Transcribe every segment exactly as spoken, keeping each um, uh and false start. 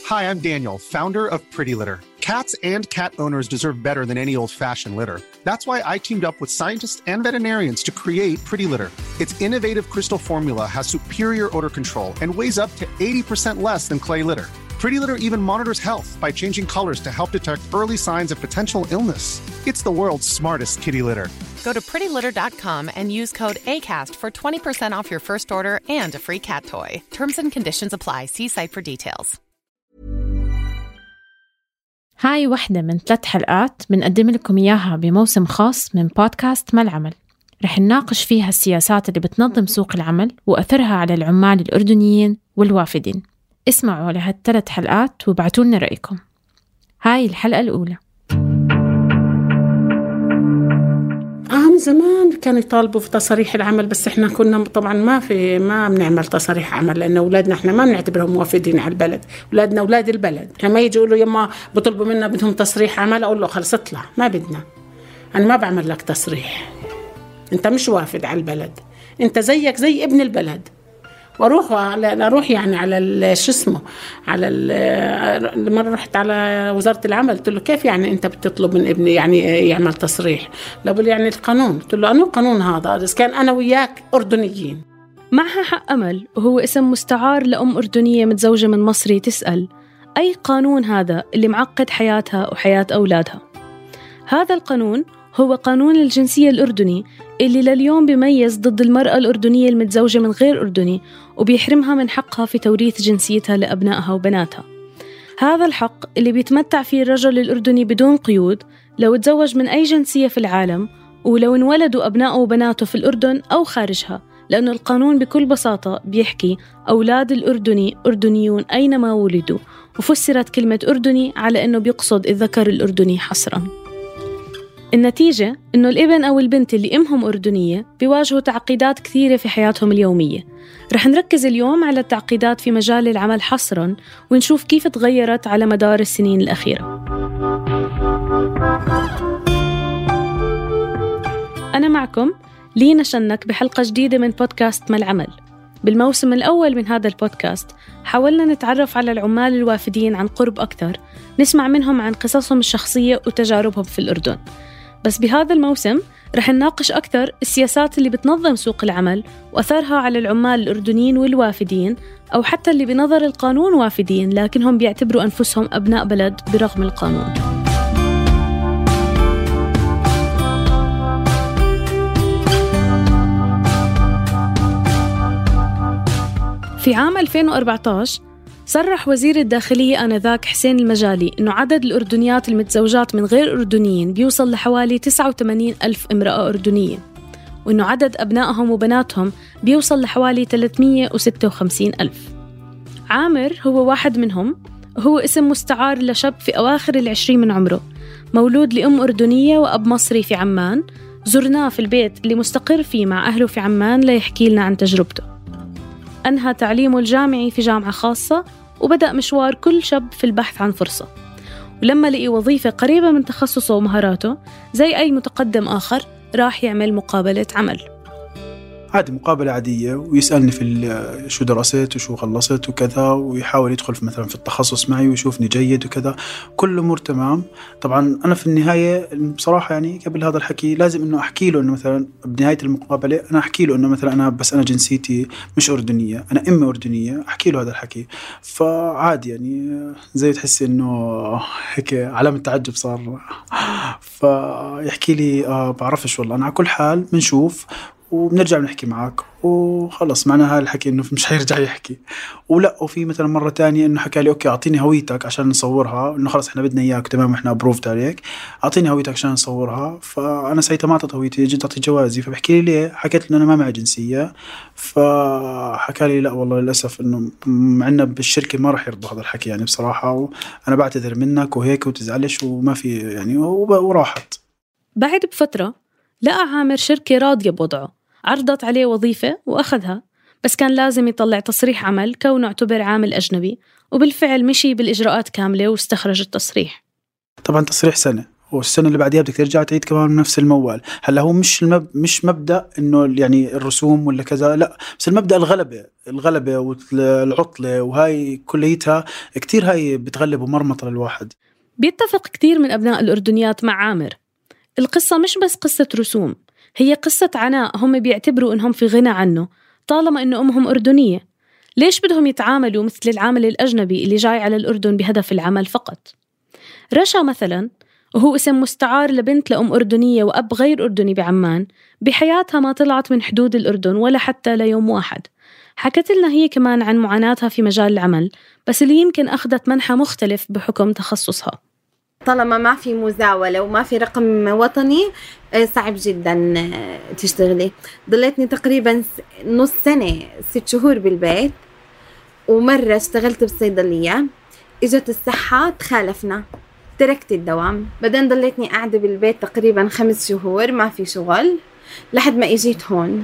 Hi, I'm Daniel, founder of Pretty Litter. Cats and cat owners deserve better than any old-fashioned litter. That's why I teamed up with scientists and veterinarians to create Pretty Litter. Its innovative crystal formula has superior odor control and weighs up to eighty percent less than clay litter. Pretty Litter even monitors health by changing colors to help detect early signs of potential illness. It's the world's smartest kitty litter. Go to pretty litter dot com and use code ACAST for twenty percent off your first order and a free cat toy. Terms and conditions apply. See site for details. هاي واحدة من ثلاث حلقات بنقدم لكم إياها بموسم خاص من بودكاست ما العمل. رح نناقش فيها السياسات اللي بتنظم سوق العمل وأثرها على العمال الأردنيين والوافدين. اسمعوا لهالثلاث حلقات وابعتوا لنا رأيكم. هاي الحلقة الأولى. آه من زمان كانوا يطالبوا في تصريح العمل، بس إحنا كنا طبعا ما في ما بنعمل تصريح عمل، لأن أولادنا إحنا ما بنعتبرهم موافدين على البلد. أولادنا أولاد البلد، لما يجوا يقولوا يما بطلبوا منا بدهم تصريح عمل، أقول له خلص اطلع، ما بدنا، أنا ما بعمل لك تصريح، أنت مش وافد على البلد، أنت زيك زي ابن البلد. واروح على اروح يعني على شو اسمه على لما رحت على وزارة العمل قلت له كيف يعني انت بتطلب من ابني يعني يعمل تصريح؟ لا بقول يعني القانون. قلت له انو قانون هذا اذا كان انا وياك اردنيين. معها حق امل، وهو اسم مستعار لام اردنيه متزوجه من مصري، تسال اي قانون هذا اللي معقد حياتها وحياه اولادها؟ هذا القانون هو قانون الجنسية الأردني اللي لليوم بيميز ضد المرأة الأردنية المتزوجة من غير أردني وبيحرمها من حقها في توريث جنسيتها لأبنائها وبناتها. هذا الحق اللي بيتمتع فيه الرجل الأردني بدون قيود لو تزوج من أي جنسية في العالم، ولو انولدوا أبنائه وبناته في الأردن أو خارجها، لأنه القانون بكل بساطة بيحكي أولاد الأردني أردنيون أينما ولدوا، وفسرت كلمة أردني على أنه بيقصد الذكر الأردني حصراً. النتيجة إنه الابن أو البنت اللي أمهم أردنية بيواجهوا تعقيدات كثيرة في حياتهم اليومية. رح نركز اليوم على التعقيدات في مجال العمل حصراً، ونشوف كيف تغيرت على مدار السنين الأخيرة. أنا معكم لينا شنك بحلقة جديدة من بودكاست ما العمل. بالموسم الأول من هذا البودكاست حاولنا نتعرف على العمال الوافدين عن قرب أكثر، نسمع منهم عن قصصهم الشخصية وتجاربهم في الأردن. بس بهذا الموسم رح نناقش أكثر السياسات اللي بتنظم سوق العمل وأثرها على العمال الأردنيين والوافدين، أو حتى اللي بنظر القانون وافدين لكنهم بيعتبروا أنفسهم أبناء بلد برغم القانون. في عام ألفين وأربعة عشر صرح وزير الداخلية آنذاك حسين المجالي إنه عدد الأردنيات المتزوجات من غير أردنيين بيوصل لحوالي تسعة وثمانين ألف امرأة أردنية، وإنه عدد أبنائهم وبناتهم بيوصل لحوالي ثلاثمية وستة وخمسين ألف. عامر هو واحد منهم، هو اسم مستعار لشاب في أواخر العشرين من عمره، مولود لأم أردنية وأب مصري في عمان. زرناه في البيت اللي مستقر فيه مع أهله في عمان ليحكي لنا عن تجربته. أنهى تعليمه الجامعي في جامعة خاصة، وبدأ مشوار كل شاب في البحث عن فرصة، ولما لقي وظيفة قريبة من تخصصه ومهاراته زي أي متقدم آخر راح يعمل مقابلة عمل. عادي، مقابلة عادية، ويسألني في شو درست وشو خلصت وكذا، ويحاول يدخل في مثلا في التخصص معي ويشوفني جيد وكذا، كل أمور تمام. طبعا أنا في النهاية بصراحة يعني قبل هذا الحكي لازم إنه أحكي له إنه مثلا بنهاية المقابلة أنا أحكي له إنه مثلا أنا بس أنا جنسيتي مش أردنية، أنا أمي أردنية، أحكي له هذا الحكي. فعادي يعني زي تحسي إنه هيك علامة تعجب صار. فيحكي لي آه بعرفش والله، أنا على كل حال بنشوف وبنرجع بنحكي معك وخلص. معناها الحكي إنه مش حيرجع يحكي. ولا وفي مثلا مرة تانية إنه حكى لي أوكي أعطيني هويتك عشان نصورها، إنه خلص إحنا بدنا إياك تمام إحنا أبروفت عليك، أعطيني هويتك عشان نصورها. فأنا ساعتها ما أعطيت هويتي، جيت أعطي جوازي. فبحكي لي ليه؟ حكيت له أنا ما معي جنسية. فحكى لي لا والله للأسف إنه معنا بالشركة ما راح يرضوا هذا الحكي يعني بصراحة، وأنا بعتذر منك وهيك وتزعلش وما في يعني، وراحت. بعد بفترة لقى عامر شركة راضية بوضعه، عرضت عليه وظيفة وأخذها، بس كان لازم يطلع تصريح عمل كونه اعتبر عامل أجنبي، وبالفعل مشي بالإجراءات كاملة واستخرج التصريح. طبعا تصريح سنة، والسنة اللي بعديها بدك ترجع تعيد كمان نفس الموال. هلا هو مش المب... مش مبدأ إنه يعني الرسوم ولا كذا، لا، بس المبدأ الغلبة الغلبة والعطلة، وهاي كليتها كتير هاي بتغلب ومرمطة للواحد. بيتفق كتير من أبناء الأردنيات مع عامر. القصة مش بس قصة رسوم، هي قصة عناء هم بيعتبروا إنهم في غنى عنه طالما إنه أمهم أردنية. ليش بدهم يتعاملوا مثل العامل الأجنبي اللي جاي على الأردن بهدف العمل فقط؟ رشا مثلاً، وهو اسم مستعار لبنت لأم أردنية وأب غير أردني بعمان، بحياتها ما طلعت من حدود الأردن ولا حتى ليوم واحد. حكت لنا هي كمان عن معاناتها في مجال العمل، بس اللي يمكن أخذت منحى مختلف بحكم تخصصها. طالما ما في مزاولة وما في رقم وطني صعب جدا تشتغلي. ضليتني تقريبا نص سنة ست شهور بالبيت، ومرة اشتغلت بالصيدلية، اجت الصحة تخالفنا، تركت الدوام. بعدين ضليتني قاعدة بالبيت تقريبا خمس شهور ما في شغل لحد ما اجيت هون.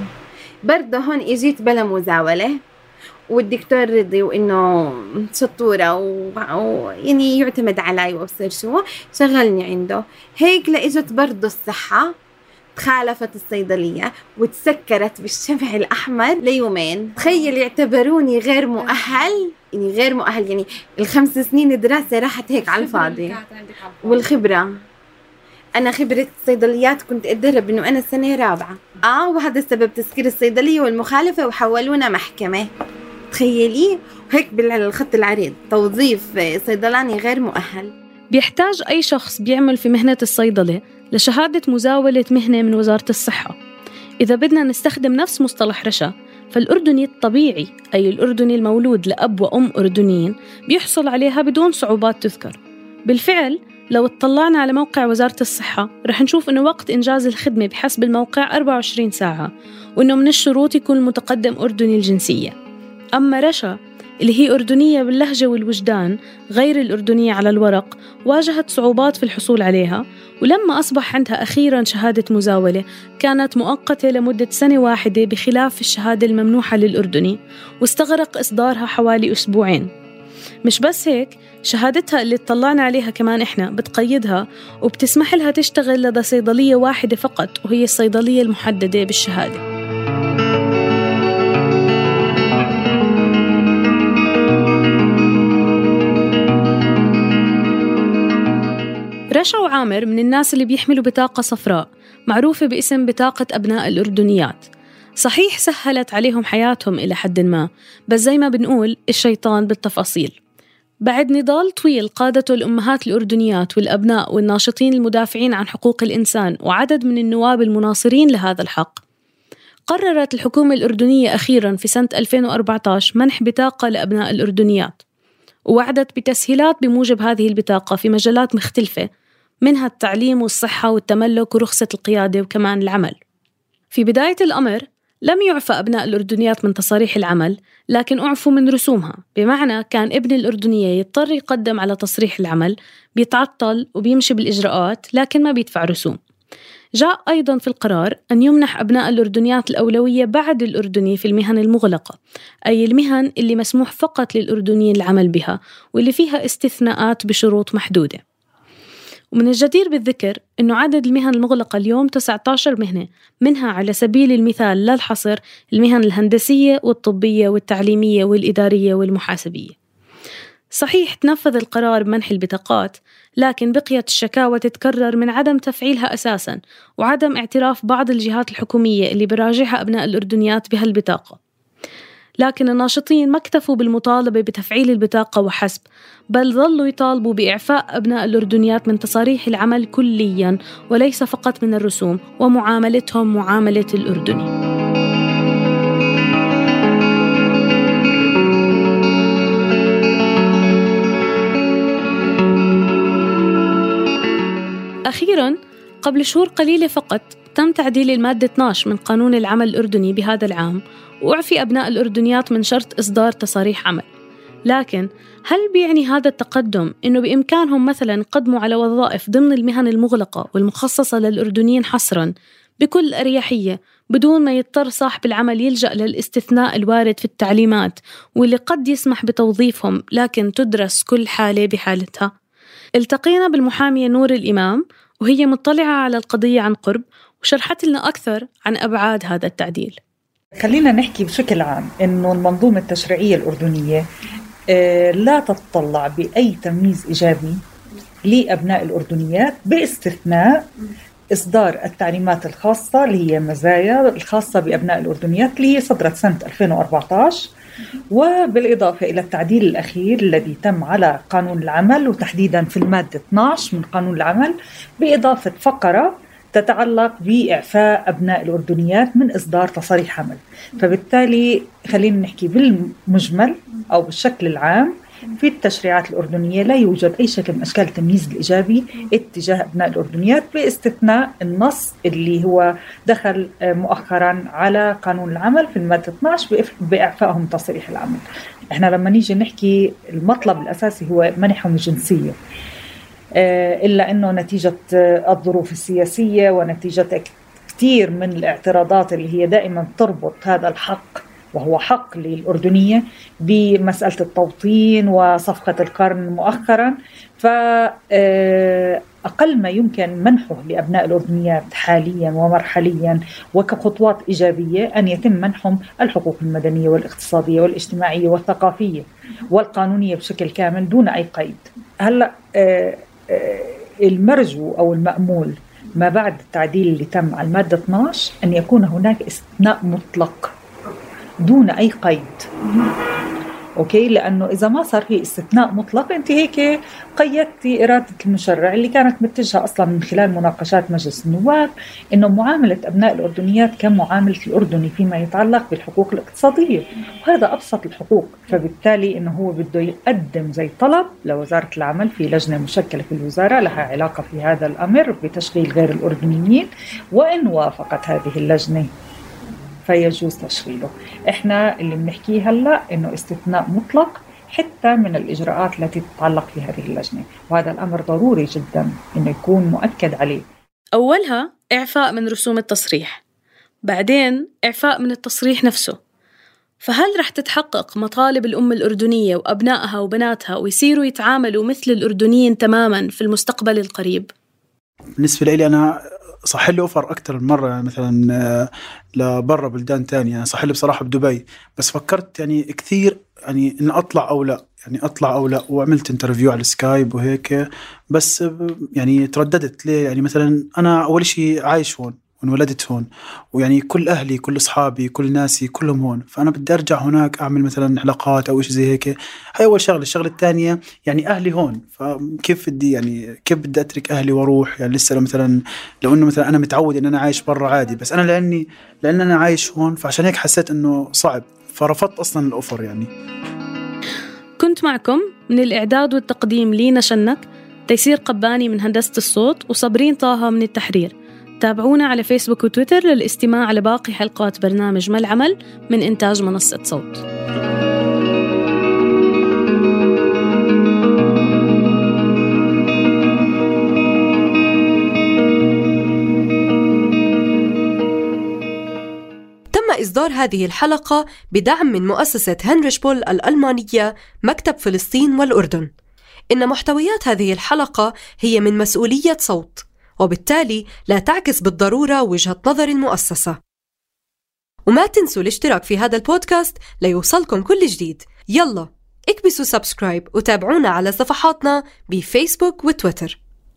برضه هون اجيت بلا مزاولة، والدكتور رضي وإنه شطورة ويعني يعتمد علي وأبصر شو شغلني عنده. هيك لإجت برضو الصحة تخالفت الصيدلية وتسكرت بالشمع الأحمر ليومين. تخيل يعتبروني غير مؤهل، يعني غير مؤهل، يعني الخمس سنين دراسة راحت هيك على الفاضي. والخبرة، أنا خبرة الصيدليات كنت أدرب إنه أنا سنة رابعة آه وهذا السبب تسكير الصيدلية والمخالفة وحولونا محكمة. تخيلي هيك بالخط العريض، توظيف صيدلاني غير مؤهل. بيحتاج أي شخص بيعمل في مهنة الصيدلة لشهادة مزاولة مهنة من وزارة الصحة. إذا بدنا نستخدم نفس مصطلح رشا، فالأردني الطبيعي أي الأردني المولود لأب وأم أردنيين بيحصل عليها بدون صعوبات تذكر. بالفعل لو اطلعنا على موقع وزارة الصحة رح نشوف إنه وقت إنجاز الخدمة بحسب الموقع أربعة وعشرين ساعة، وإنه من الشروط يكون المتقدم أردني الجنسية. أما رشا اللي هي أردنية باللهجة والوجدان غير الأردنية على الورق، واجهت صعوبات في الحصول عليها، ولما أصبح عندها أخيراً شهادة مزاولة كانت مؤقتة لمدة سنة واحدة بخلاف الشهادة الممنوحة للأردني، واستغرق إصدارها حوالي أسبوعين. مش بس هيك، شهادتها اللي اطلعنا عليها كمان إحنا بتقيدها وبتسمح لها تشتغل لدى صيدلية واحدة فقط، وهي الصيدلية المحددة بالشهادة. رشا وعامر من الناس اللي بيحملوا بطاقة صفراء معروفة باسم بطاقة أبناء الأردنيات. صحيح سهلت عليهم حياتهم إلى حد ما، بس زي ما بنقول الشيطان بالتفاصيل. بعد نضال طويل قادته الأمهات الأردنيات والأبناء والناشطين المدافعين عن حقوق الإنسان وعدد من النواب المناصرين لهذا الحق، قررت الحكومة الأردنية أخيراً في سنة ألفين وأربعة عشر منح بطاقة لأبناء الأردنيات، ووعدت بتسهيلات بموجب هذه البطاقة في مجالات مختلفة، منها التعليم والصحة والتملك ورخصة القيادة وكمان العمل. في بداية الأمر لم يعفى أبناء الأردنيات من تصاريح العمل، لكن أعفوا من رسومها، بمعنى كان ابن الأردنية يضطر يقدم على تصريح العمل، بيتعطل وبيمشي بالإجراءات لكن ما بيدفع رسوم. جاء أيضاً في القرار أن يمنح أبناء الأردنيات الأولوية بعد الأردني في المهن المغلقة، أي المهن اللي مسموح فقط للأردنيين العمل بها واللي فيها استثناءات بشروط محدودة. ومن الجدير بالذكر أنه عدد المهن المغلقة اليوم تسعة عشر مهنة، منها على سبيل المثال لا الحصر المهن الهندسية والطبية والتعليمية والإدارية والمحاسبية. صحيح تنفذ القرار بمنح البطاقات، لكن بقيت الشكاوى تتكرر من عدم تفعيلها أساساً وعدم اعتراف بعض الجهات الحكومية اللي براجعها أبناء الأردنيات بهالبطاقة. لكن الناشطين ما اكتفوا بالمطالبة بتفعيل البطاقة وحسب، بل ظلوا يطالبوا بإعفاء أبناء الأردنيات من تصاريح العمل كلياً وليس فقط من الرسوم، ومعاملتهم معاملة الأردني. أخيراً قبل شهور قليلة فقط تم تعديل المادة اثنا عشر من قانون العمل الأردني بهذا العام، وأعفي أبناء الأردنيات من شرط إصدار تصاريح عمل. لكن هل بيعني هذا التقدم إنه بإمكانهم مثلاً يقدموا على وظائف ضمن المهن المغلقة والمخصصة للأردنيين حصراً بكل أريحية بدون ما يضطر صاحب العمل يلجأ للاستثناء الوارد في التعليمات واللي قد يسمح بتوظيفهم، لكن تدرس كل حالة بحالتها؟ التقينا بالمحامية نور الإمام وهي مطلعة على القضية عن قرب وشرحت لنا أكثر عن أبعاد هذا التعديل. خلينا نحكي بشكل عام إنه المنظومة التشريعية الأردنية لا تتطلع بأي تمييز إيجابي لأبناء الأردنيات باستثناء إصدار التعليمات الخاصة اللي هي مزايا الخاصة بأبناء الأردنيات اللي هي صدرت سنة ألفين وأربعة عشر، وبالإضافة إلى التعديل الأخير الذي تم على قانون العمل وتحديدا في المادة اثنا عشر من قانون العمل بإضافة فقرة تتعلق بإعفاء أبناء الأردنيات من إصدار تصاريح عمل. فبالتالي خلينا نحكي بالمجمل أو بالشكل العام في التشريعات الأردنية لا يوجد أي شكل من أشكال التمييز الإيجابي اتجاه أبناء الأردنيات باستثناء النص اللي هو دخل مؤخرا على قانون العمل في المادة اثنا عشر بإعفائهم تصريح العمل. إحنا لما نيجي نحكي المطلب الأساسي هو منحهم الجنسية، إلا أنه نتيجة الظروف السياسية ونتيجة كثير من الاعتراضات اللي هي دائما تربط هذا الحق وهو حق للأردنية بمسألة التوطين وصفقة القرن مؤخرا، فأقل ما يمكن منحه لأبناء الأردنيات حاليا ومرحليا وكخطوات إيجابية أن يتم منحهم الحقوق المدنية والاقتصادية والاجتماعية والثقافية والقانونية بشكل كامل دون أي قيد. هلأ المرجو أو المأمول ما بعد التعديل اللي تم على المادة اثنا عشر أن يكون هناك استثناء مطلق دون أي قيد. أوكي، لأنه إذا ما صار في استثناء مطلق أنت هيك قيدتي إرادة المشرع اللي كانت متجهة أصلا من خلال مناقشات مجلس النواب إنه معاملة أبناء الأردنيات كمعاملة الأردني فيما يتعلق بالحقوق الاقتصادية، وهذا أبسط الحقوق. فبالتالي إنه هو بده يقدم زي طلب لوزارة العمل في لجنة مشكلة في الوزارة لها علاقة في هذا الأمر بتشغيل غير الأردنيين، وإن وافقت هذه اللجنة فيجوز تشغيله. احنا اللي بنحكيه هلا انه استثناء مطلق حتى من الاجراءات التي تتعلق في هذه اللجنه، وهذا الامر ضروري جدا انه يكون مؤكد عليه. اولها اعفاء من رسوم التصريح، بعدين اعفاء من التصريح نفسه. فهل رح تتحقق مطالب الأم الأردنية وأبنائها وبناتها ويصيروا يتعاملوا مثل الأردنيين تماما في المستقبل القريب؟ بالنسبة لي أنا صح لي أوفر أكتر من مرة، يعني مثلا لبرا بلدان تانية، يعني صح لي بصراحة بدبي، بس فكرت يعني كثير يعني إن أطلع أو لا، يعني أطلع أو لا، وعملت انترفيو على السكايب وهيك، بس يعني ترددت ليه. يعني مثلا أنا أول شيء عايش هون وانولدت هون، ويعني كل أهلي كل أصحابي كل ناسي كلهم هون، فأنا بدي أرجع هناك أعمل مثلا علاقات أو إيش زي هيك. هاي أول شغلة. الشغلة الثانية يعني أهلي هون، فكيف بدي يعني كيف بدي أترك أهلي وأروح؟ يعني لسه لو مثلا لو إنه مثلا أنا متعود إن أنا عايش برا عادي، بس أنا لأني لأن أنا عايش هون فعشان هيك حسيت إنه صعب، فرفضت أصلا الأوفر. يعني كنت معكم من الإعداد والتقديم لينا شنك، تيسير قباني من هندسة الصوت، وصابرين طه من التحرير. تابعونا على فيسبوك وتويتر للاستماع على باقي حلقات برنامج ما العمل من إنتاج منصة صوت. تم إصدار هذه الحلقة بدعم من مؤسسة هنريش بول الألمانية مكتب فلسطين والأردن. إن محتويات هذه الحلقة هي من مسؤولية صوت، وبالتالي لا تعكس بالضرورة وجهة نظر المؤسسة. وما تنسوا الاشتراك في هذا البودكاست ليوصلكم كل جديد. يلا اكبسوا سبسكرايب وتابعونا على صفحاتنا بفيسبوك وتويتر.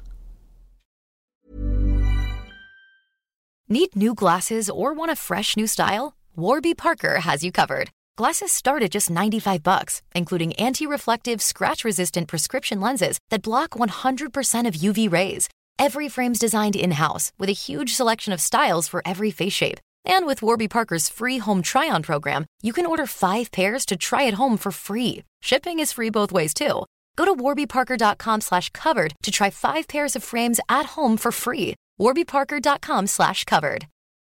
Need new glasses or want a fresh new style? Warby Parker has you covered. Glasses start at just ninety-five bucks, including anti-reflective, scratch-resistant prescription lenses that block one hundred percent of U V rays. Every frame's designed in-house with a huge selection of styles for every face shape. And with Warby Parker's free home try-on program, you can order five pairs to try at home for free. Shipping is free both ways too. Go to warby parker dot com slash covered to try five pairs of frames at home for free. warby parker dot com slash covered.